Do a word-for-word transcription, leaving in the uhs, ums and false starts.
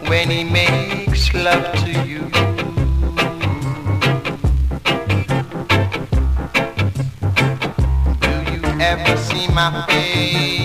when he makes love to you. Do you ever see my face